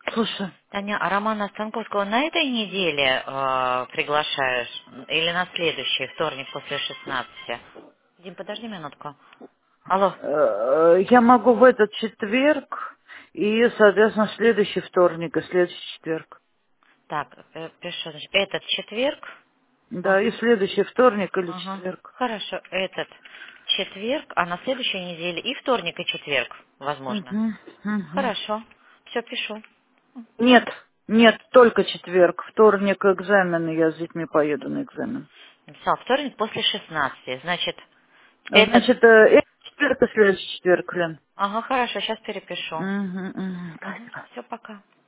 Слушай, Таня, а Романа Станковского на этой неделе приглашаешь? Или на следующий, вторник после 16? Дим, подожди минутку. Алло. я могу в этот четверг и, соответственно, следующий вторник и следующий четверг. Так, пишу, значит, этот четверг. Да, и Ага, следующий вторник или ага. четверг. Хорошо, этот четверг, а на следующей неделе и вторник, и четверг, возможно. Мгм, мгм. Хорошо, все пишу. Нет, нет, только четверг. Вторник экзамен, и я с детьми поеду на экзамен. Написал вторник после 16. Значит, этот... Значит, четверг и следующий четверг, Лен. Ага, хорошо, сейчас перепишу. Мгм, мгм. Угу, Спасибо. все, пока.